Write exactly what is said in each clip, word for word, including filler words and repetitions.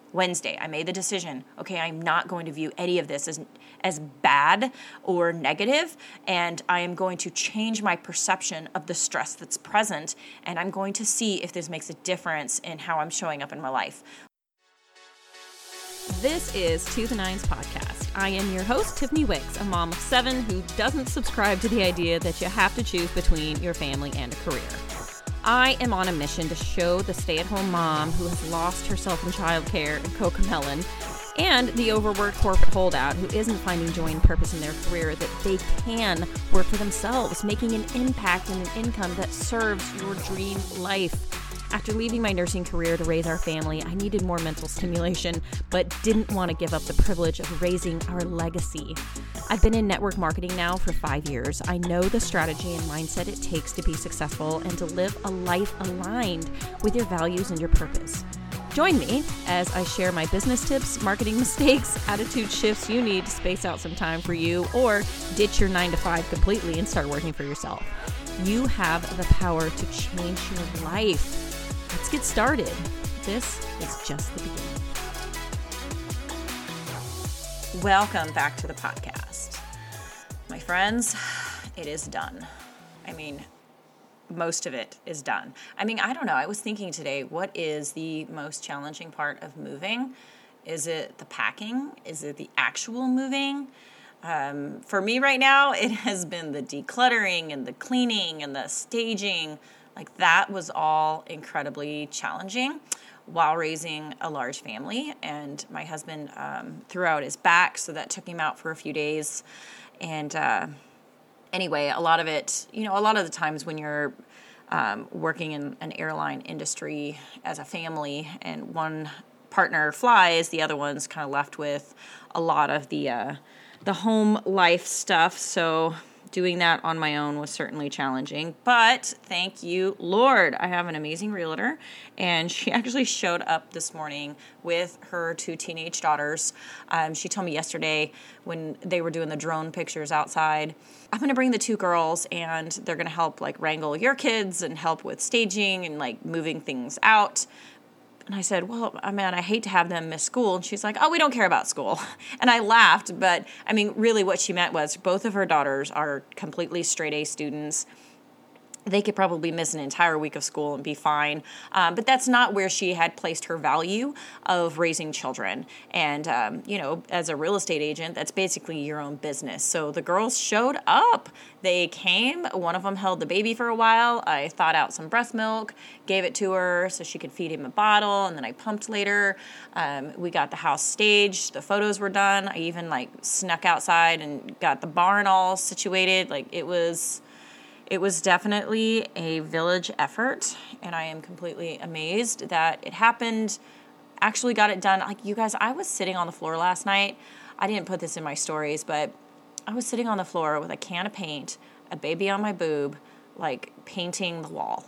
Wednesday, I made the decision, okay, I'm not going to view any of this as as bad or negative, and I am going to change my perception of the stress that's present, and I'm going to see if this makes a difference in how I'm showing up in my life. This is To The Nines Podcast. I am your host, Tiffany Wicks, a mom of seven who doesn't subscribe to the idea that you have to choose between your family and a career. I am on a mission to show the stay-at-home mom who has lost herself in childcare and Cocomelon, and the overworked corporate holdout who isn't finding joy and purpose in their career, that they can work for themselves, making an impact and an income that serves your dream life. After leaving my nursing career to raise our family, I needed more mental stimulation, but didn't want to give up the privilege of raising our legacy. I've been in network marketing now for five years. I know the strategy and mindset it takes to be successful and to live a life aligned with your values and your purpose. Join me as I share my business tips, marketing mistakes, attitude shifts you need to space out some time for you or ditch your nine to five completely and start working for yourself. You have the power to change your life. Let's get started. This is just the beginning. Welcome back to the podcast. My friends, it is done. I mean, most of it is done. I mean, I don't know. I was thinking today, what is the most challenging part of moving? Is it the packing? Is it the actual moving? Um, for me right now, it has been the decluttering and the cleaning and the staging. Like that was all incredibly challenging while raising a large family. And my husband um, threw out his back, so that took him out for a few days. And uh, anyway, a lot of it, you know, a lot of the times when you're um, working in an airline industry as a family and one partner flies, the other one's kind of left with a lot of the uh, the home life stuff. So doing that on my own was certainly challenging, but thank you, Lord. I have an amazing realtor, and she actually showed up this morning with her two teenage daughters. Um, she told me yesterday when they were doing the drone pictures outside, I'm going to bring the two girls, and they're going to help like wrangle your kids and help with staging and like moving things out. And I said, well, I mean, I hate to have them miss school. And she's like, oh, we don't care about school. And I laughed. But, I mean, really what she meant was both of her daughters are completely straight A students. They could probably miss an entire week of school and be fine. Um, but that's not where she had placed her value of raising children. And, um, you know, as a real estate agent, that's basically your own business. So the girls showed up. They came. One of them held the baby for a while. I thawed out some breast milk, gave it to her so she could feed him a bottle, and then I pumped later. Um, we got the house staged. The photos were done. I even, like, snuck outside and got the barn all situated. Like, it was... It was definitely a village effort, and I am completely amazed that it happened, actually got it done. Like, you guys, I was sitting on the floor last night. I didn't put this in my stories, but I was sitting on the floor with a can of paint, a baby on my boob, like painting the wall.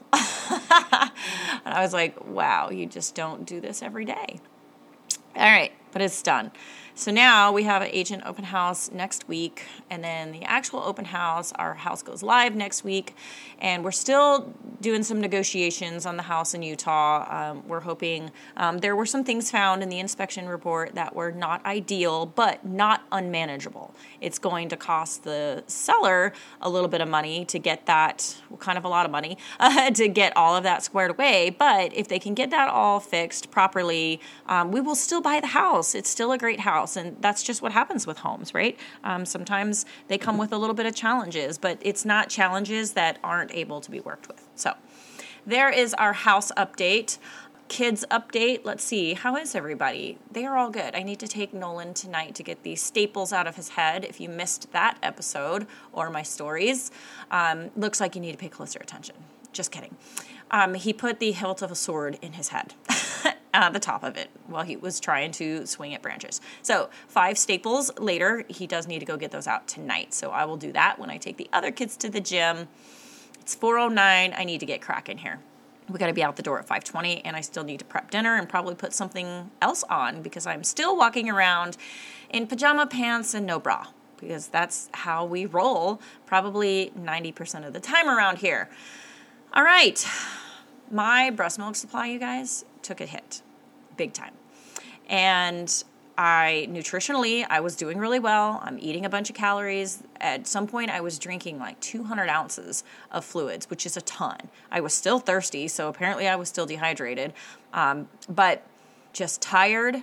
And I was like, wow, you just don't do this every day. All right, but it's done. So now we have an agent open house next week, and then the actual open house, our house goes live next week, and we're still doing some negotiations on the house in Utah. Um, we're hoping, um, there were some things found in the inspection report that were not ideal, but not unmanageable. It's going to cost the seller a little bit of money to get that, well, kind of a lot of money, uh, to get all of that squared away, but if they can get that all fixed properly, um, we will still buy the house. It's still a great house. And that's just what happens with homes, right? Um, sometimes they come with a little bit of challenges, but it's not challenges that aren't able to be worked with. So there is our house update. Kids update. Let's see. How is everybody? They are all good. I need to take Nolan tonight to get these staples out of his head. If you missed that episode or my stories, um, looks like you need to pay closer attention. Just kidding. Um, he put the hilt of a sword in his head. Uh, the top of it while he was trying to swing at branches. So five staples later, he does need to go get those out tonight. So I will do that when I take the other kids to the gym. It's four oh nine. I need to get cracking here. We got to be out the door at five twenty, and I still need to prep dinner and probably put something else on because I'm still walking around in pajama pants and no bra because that's how we roll probably ninety percent of the time around here. All right. My breast milk supply, you guys, took a hit big time. And I, nutritionally, I was doing really well. I'm eating a bunch of calories. At some point, I was drinking like two hundred ounces of fluids, which is a ton. I was still thirsty, so apparently I was still dehydrated. Um, but just tired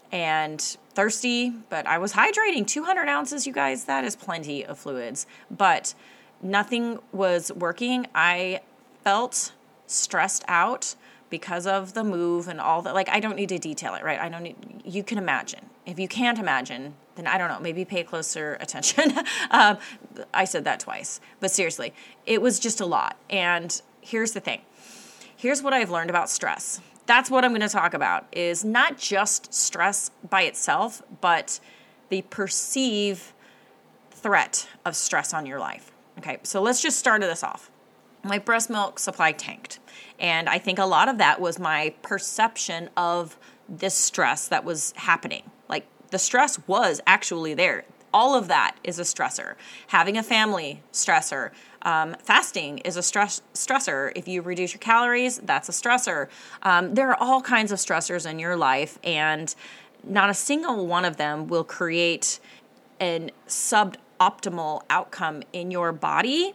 and thirsty, but I was hydrating. two hundred ounces, you guys, that is plenty of fluids. But nothing was working. I felt stressed out because of the move and all that. Like, I don't need to detail it, right? I don't need, you can imagine. If you can't imagine, then I don't know, maybe pay closer attention. um, I said that twice, but seriously, it was just a lot. And here's the thing. Here's what I've learned about stress. That's what I'm going to talk about, is not just stress by itself, but the perceived threat of stress on your life. Okay, so let's just start this off. My breast milk supply tanked. And I think a lot of that was my perception of this stress that was happening. Like, the stress was actually there. All of that is a stressor. Having a family, stressor. Um, fasting is a stress stressor. If you reduce your calories, that's a stressor. Um, there are all kinds of stressors in your life, and not a single one of them will create an suboptimal outcome in your body,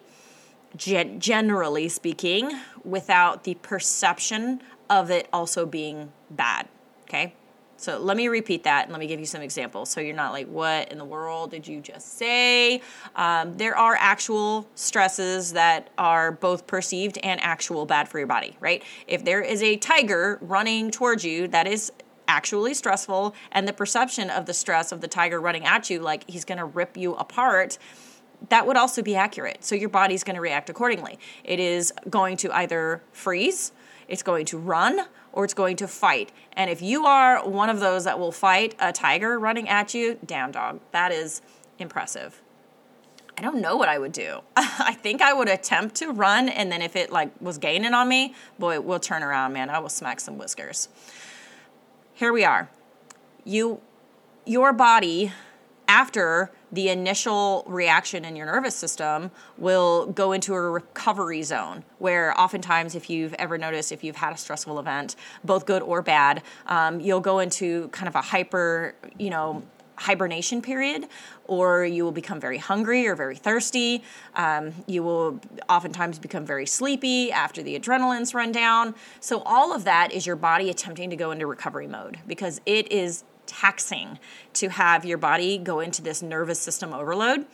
gen- generally speaking, without the perception of it also being bad, okay? So let me repeat that, and let me give you some examples so you're not like, what in the world did you just say? Um, there are actual stresses that are both perceived and actual bad for your body, right? If there is a tiger running towards you, that is actually stressful, and the perception of the stress of the tiger running at you, like he's going to rip you apart, that would also be accurate. So your body's going to react accordingly. It is going to either freeze, it's going to run, or it's going to fight. And if you are one of those that will fight a tiger running at you, damn dog, that is impressive. I don't know what I would do. I think I would attempt to run, and then if it like was gaining on me, boy, we'll turn around, man. I will smack some whiskers. Here we are. You, your body, after the initial reaction in your nervous system, will go into a recovery zone where oftentimes, if you've ever noticed, if you've had a stressful event, both good or bad, um, you'll go into kind of a hyper, you know, hibernation period, or you will become very hungry or very thirsty. Um, you will oftentimes become very sleepy after the adrenaline's run down. So all of that is your body attempting to go into recovery mode, because it is taxing to have your body go into this nervous system overload.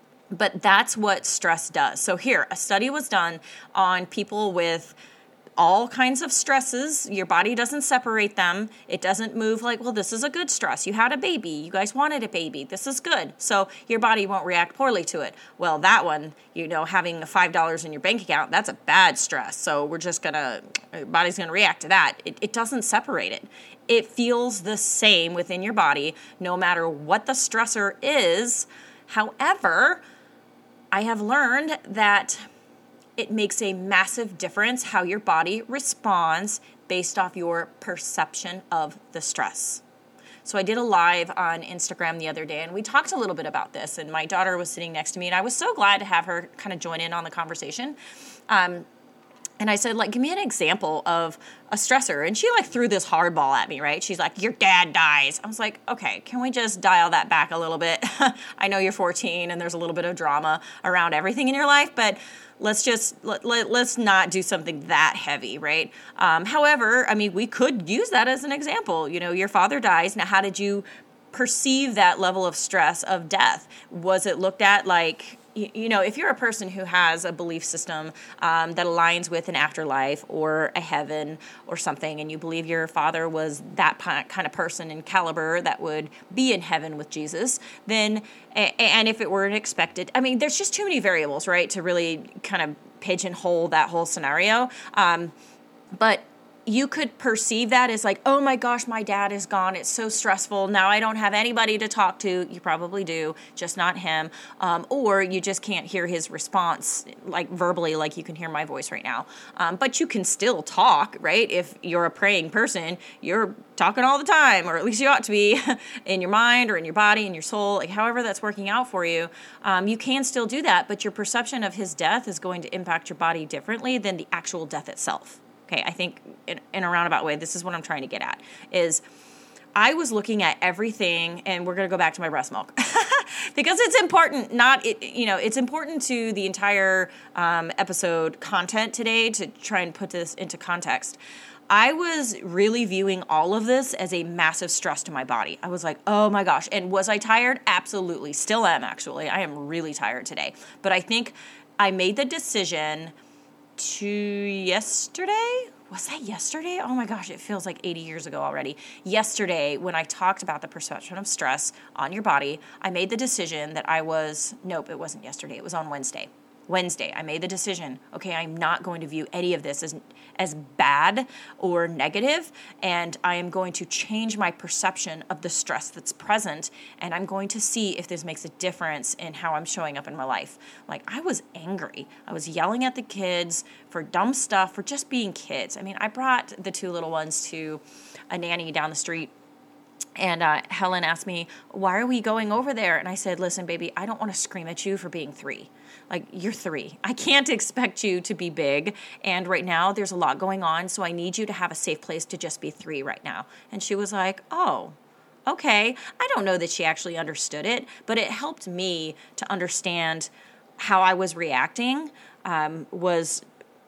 But that's what stress does. So here, a study was done on people with all kinds of stresses. Your body doesn't separate them. It doesn't move like, well, this is a good stress. You had a baby. You guys wanted a baby. This is good. So your body won't react poorly to it. Well, that one, you know, having five dollars in your bank account, that's a bad stress. So we're just going to, your body's going to react to that. It, it doesn't separate it. It feels the same within your body, no matter what the stressor is. However, I have learned that it makes a massive difference how your body responds based off your perception of the stress. So I did a live on Instagram the other day, and we talked a little bit about this, and my daughter was sitting next to me, and I was so glad to have her kind of join in on the conversation. Um, And I said, like, give me an example of a stressor. And she, like, threw this hardball at me, right? She's like, your dad dies. I was like, okay, can we just dial that back a little bit? I know you're fourteen and there's a little bit of drama around everything in your life, but let's just, let, let, let's not do something that heavy, right? Um, however, I mean, we could use that as an example. You know, your father dies. Now, how did you perceive that level of stress of death? Was it looked at like, you know, if you're a person who has a belief system um, that aligns with an afterlife or a heaven or something, and you believe your father was that kind of person in caliber that would be in heaven with Jesus, then, and if it were an expected, I mean, there's just too many variables, right, to really kind of pigeonhole that whole scenario. Um, but you could perceive that as like, oh my gosh, my dad is gone. It's so stressful. Now I don't have anybody to talk to. You probably do, just not him. Um, or you just can't hear his response like verbally, like you can hear my voice right now. Um, but you can still talk, right? If you're a praying person, you're talking all the time, or at least you ought to be in your mind or in your body, in your soul, like however that's working out for you. Um, you can still do that, but your perception of his death is going to impact your body differently than the actual death itself. Okay, I think in, in a roundabout way, this is what I'm trying to get at, is I was looking at everything, and we're going to go back to my breast milk because it's important. Not, it, you know, it's important to the entire um, episode content today to try and put this into context. I was really viewing all of this as a massive stress to my body. I was like, oh my gosh. And was I tired? Absolutely. Still am, actually. I am really tired today. But I think I made the decision to yesterday. Was that yesterday? Oh my gosh, it feels like eighty years ago already. Yesterday, when I talked about the perception of stress on your body, I made the decision that I was, nope, it wasn't yesterday. It was on Wednesday. Wednesday, I made the decision, okay, I'm not going to view any of this as as bad or negative, and I am going to change my perception of the stress that's present, and I'm going to see if this makes a difference in how I'm showing up in my life. Like, I was angry. I was yelling at the kids for dumb stuff, for just being kids. I mean, I brought the two little ones to a nanny down the street, and uh, Helen asked me, why are we going over there? And I said, listen, baby, I don't want to scream at you for being three. Like, you're three. I can't expect you to be big. And right now there's a lot going on. So I need you to have a safe place to just be three right now. And she was like, oh, okay. I don't know that she actually understood it, but it helped me to understand how I was reacting um, was,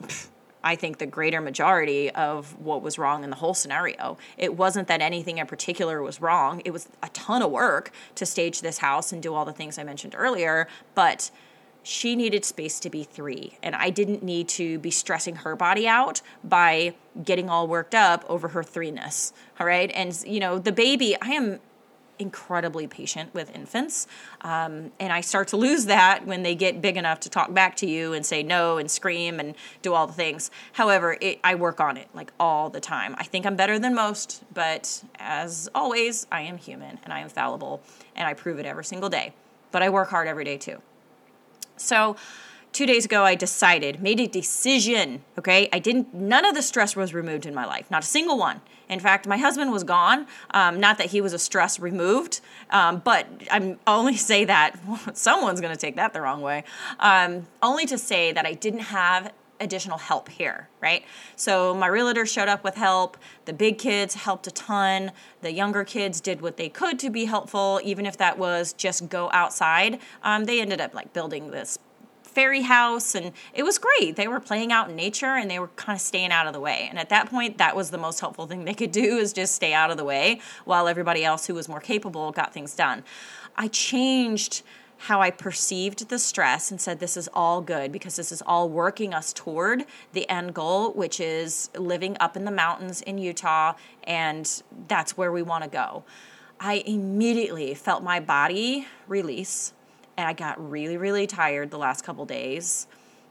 I think, the greater majority of what was wrong in the whole scenario. It wasn't that anything in particular was wrong. It was a ton of work to stage this house and do all the things I mentioned earlier, but she needed space to be three, and I didn't need to be stressing her body out by getting all worked up over her threeness, all right? And, you know, the baby, I am incredibly patient with infants, um, and I start to lose that when they get big enough to talk back to you and say no and scream and do all the things. However, it, I work on it, like, all the time. I think I'm better than most, but as always, I am human, and I am fallible, and I prove it every single day. But I work hard every day, too. So two days ago, I decided, made a decision, okay? I didn't, none of the stress was removed in my life, not a single one. In fact, my husband was gone. Um, not that he was a stress removed, um, but I'm only say that, someone's going to take that the wrong way, um, only to say that I didn't have additional help here, right? So my realtor showed up with help. The big kids helped a ton. The younger kids did what they could to be helpful, even if that was just go outside. Um, they ended up like building this fairy house, and it was great. They were playing out in nature, and they were kind of staying out of the way. And at that point, that was the most helpful thing they could do, is just stay out of the way while everybody else who was more capable got things done. I changed how I perceived the stress and said, this is all good because this is all working us toward the end goal, which is living up in the mountains in Utah, and that's where we want to go. I immediately felt my body release, and I got really, really tired the last couple days.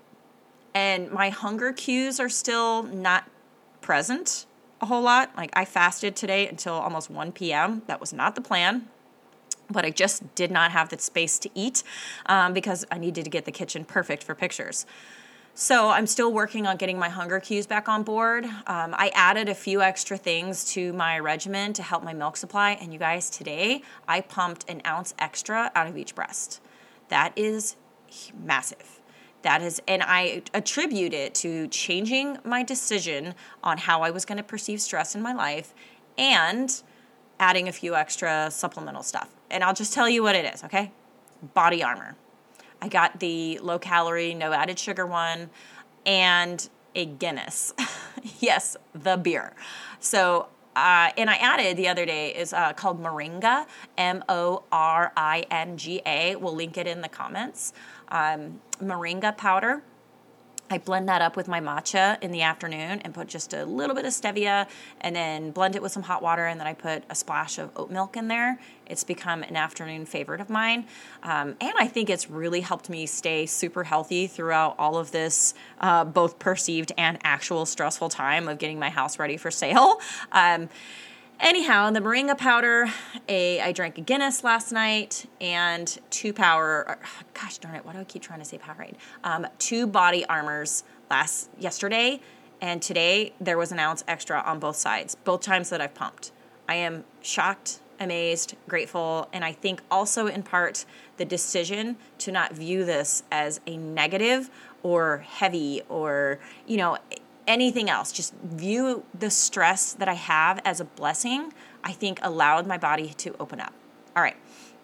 And my hunger cues are still not present a whole lot. Like, I fasted today until almost one p.m. That was not the plan. But I just did not have the space to eat um, because I needed to get the kitchen perfect for pictures. So I'm still working on getting my hunger cues back on board. Um, I added a few extra things to my regimen to help my milk supply. And you guys, today I pumped an ounce extra out of each breast. That is massive. That is, and I attribute it to changing my decision on how I was going to perceive stress in my life and adding a few extra supplemental stuff. And I'll just tell you what it is, okay? Body Armor. I got the low-calorie, no-added sugar one, and a Guinness. Yes, the beer. So, uh, and I added the other day is uh, called Moringa, M O R I N G A. We'll link it in the comments. Um, Moringa powder. I blend that up with my matcha in the afternoon and put just a little bit of stevia and then blend it with some hot water, and then I put a splash of oat milk in there. It's become an afternoon favorite of mine. Um, and I think it's really helped me stay super healthy throughout all of this, uh, both perceived and actual stressful time of getting my house ready for sale. Um, Anyhow, the Moringa powder, a, I drank a Guinness last night, and two power, or, gosh darn it, why do I keep trying to say Powerade? Um, two Body Armors last yesterday, and today there was an ounce extra on both sides, both times that I've pumped. I am shocked, amazed, grateful, and I think also in part the decision to not view this as a negative or heavy or, you know, anything else. Just view the stress that I have as a blessing. I think allowed my body to open up. All right.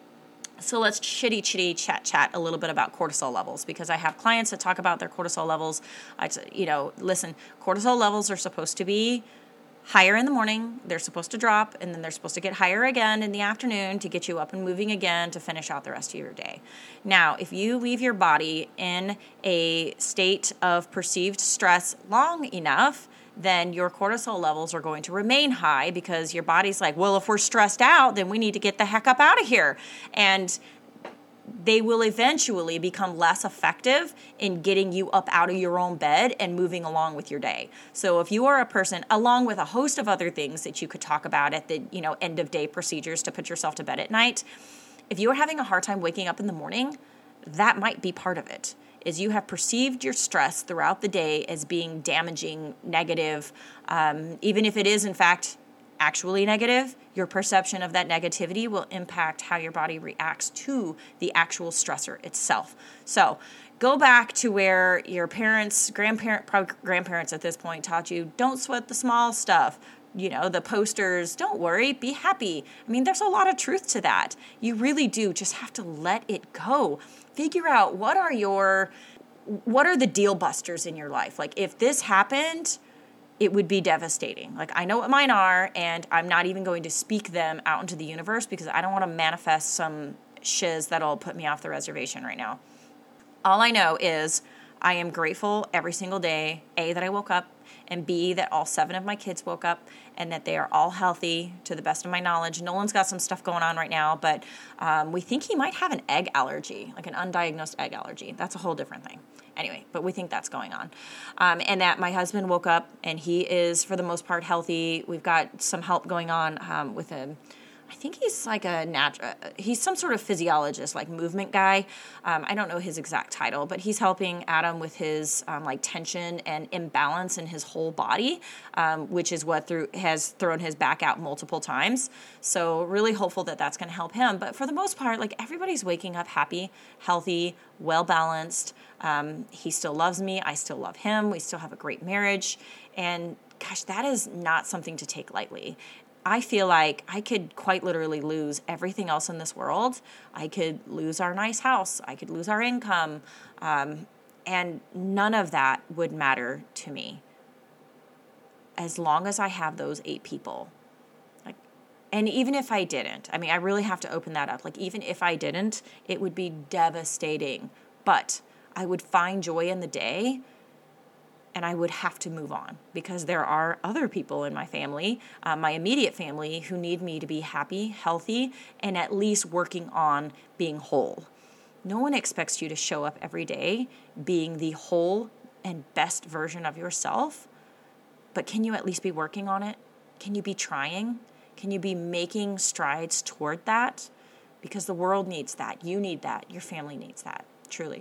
So let's chitty chitty chat chat a little bit about cortisol levels, because I have clients that talk about their cortisol levels. I, you know, listen, cortisol levels are supposed to be higher in the morning. They're supposed to drop, and then they're supposed to get higher again in the afternoon to get you up and moving again to finish out the rest of your day. Now, if you leave your body in a state of perceived stress long enough, then your cortisol levels are going to remain high, because your body's like, well, if we're stressed out, then we need to get the heck up out of here. And they will eventually become less effective in getting you up out of your own bed and moving along with your day. So if you are a person, along with a host of other things that you could talk about at the, you know, end of day procedures to put yourself to bed at night, if you are having a hard time waking up in the morning, that might be part of it. Is you have perceived your stress throughout the day as being damaging, negative, um, even if it is in fact actually negative, your perception of that negativity will impact how your body reacts to the actual stressor itself. So go back to where your parents, grandparent, probably grandparents at this point taught you, don't sweat the small stuff. You know, the posters, don't worry, be happy. I mean, there's a lot of truth to that. You really do just have to let it go. Figure out what are your, what are the deal busters in your life? Like, if this happened, it would be devastating. Like, I know what mine are, and I'm not even going to speak them out into the universe because I don't want to manifest some shiz that'll put me off the reservation right now. All I know is I am grateful every single day, A, that I woke up, and B, that all seven of my kids woke up and that they are all healthy to the best of my knowledge. Nolan's got some stuff going on right now, but um, we think he might have an egg allergy, like an undiagnosed egg allergy. That's a whole different thing. Anyway, but we think that's going on. Um, and that my husband woke up and he is, for the most part, healthy. We've got some help going on um, with him. I think he's like a natural, he's some sort of physiologist, like movement guy. Um, I don't know his exact title, but he's helping Adam with his um, like tension and imbalance in his whole body, um, which is what through has thrown his back out multiple times. So really hopeful that that's going to help him. But for the most part, like everybody's waking up happy, healthy, well-balanced. Um, he still loves me. I still love him. We still have a great marriage. And gosh, that is not something to take lightly. I feel like I could quite literally lose everything else in this world. I could lose our nice house. I could lose our income. Um, and none of that would matter to me as long as I have those eight people. Like, and even if I didn't, I mean, I really have to open that up. Like, even if I didn't, it would be devastating. But I would find joy in the day. And I would have to move on because there are other people in my family, uh, my immediate family, who need me to be happy, healthy, and at least working on being whole. No one expects you to show up every day being the whole and best version of yourself, but can you at least be working on it? Can you be trying? Can you be making strides toward that? Because the world needs that. You need that. Your family needs that, truly.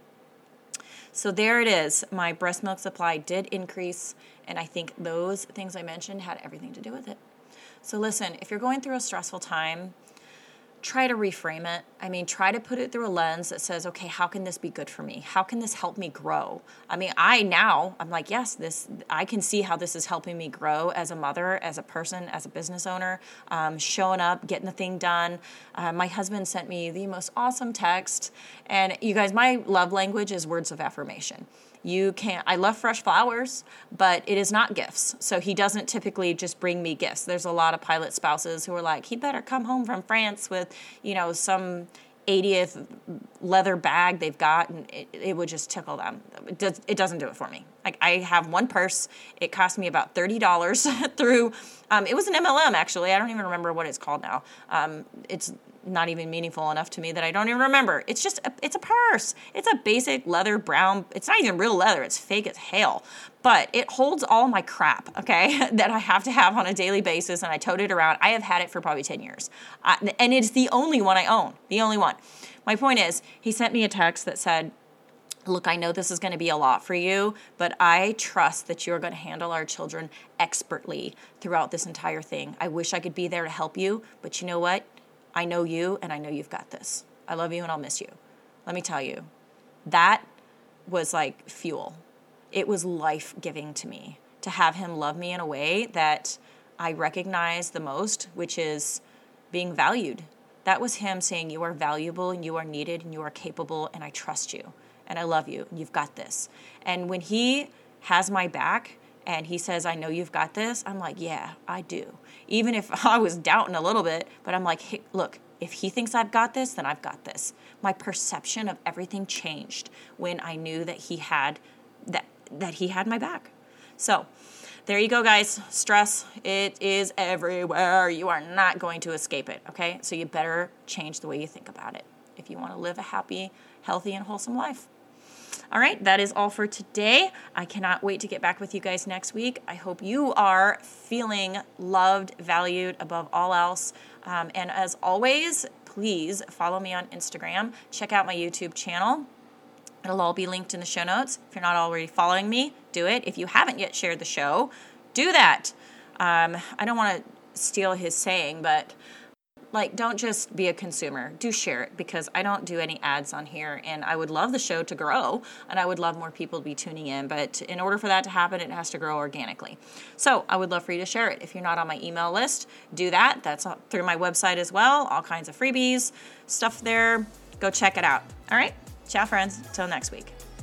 So there it is. My breast milk supply did increase, and I think those things I mentioned had everything to do with it. So listen, if you're going through a stressful time, try to reframe it. I mean, try to put it through a lens that says, okay, how can this be good for me? How can this help me grow? I mean, I now, I'm like, yes, this, I can see how this is helping me grow as a mother, as a person, as a business owner, um, showing up, getting the thing done. Uh, my husband sent me the most awesome text. And you guys, my love language is words of affirmation. You can't, I love fresh flowers, but it is not gifts. So he doesn't typically just bring me gifts. There's a lot of pilot spouses who are like, he better come home from France with, you know, some eightieth leather bag they've got, and it, it would just tickle them. It, does, it doesn't do it for me. Like, I have one purse. It cost me about thirty dollars through, um, it was an M L M, actually. I don't even remember what it's called now. Um, it's not even meaningful enough to me that I don't even remember. It's just, a, it's a purse. It's a basic leather brown, it's not even real leather. It's fake as hell. But it holds all my crap, okay, that I have to have on a daily basis, and I tote it around. I have had it for probably ten years. Uh, and it's the only one I own, the only one. My point is, he sent me a text that said, look, I know this is going to be a lot for you, but I trust that you're going to handle our children expertly throughout this entire thing. I wish I could be there to help you, but you know what? I know you, and I know you've got this. I love you, and I'll miss you. Let me tell you, that was like fuel. It was life-giving to me to have him love me in a way that I recognize the most, which is being valued. That was him saying, you are valuable and you are needed and you are capable and I trust you and I love you and you've got this. And when he has my back and he says, I know you've got this, I'm like, yeah, I do. Even if I was doubting a little bit, but I'm like, hey, look, if he thinks I've got this, then I've got this. My perception of everything changed when I knew that he had that that he had my back. So there you go, guys. Stress, it is everywhere. You are not going to escape it, okay? So you better change the way you think about it if you want to live a happy, healthy, and wholesome life. All right, that is all for today. I cannot wait to get back with you guys next week. I hope you are feeling loved, valued above all else. Um, and as always, please follow me on Instagram. Check out my YouTube channel. It'll all be linked in the show notes. If you're not already following me, do it. If you haven't yet shared the show, do that. Um, I don't want to steal his saying, but like, don't just be a consumer. Do share it, because I don't do any ads on here, and I would love the show to grow, and I would love more people to be tuning in. But in order for that to happen, it has to grow organically. So I would love for you to share it. If you're not on my email list, do that. That's through my website as well. All kinds of freebies, stuff there. Go check it out. All right? Ciao, friends. Till next week.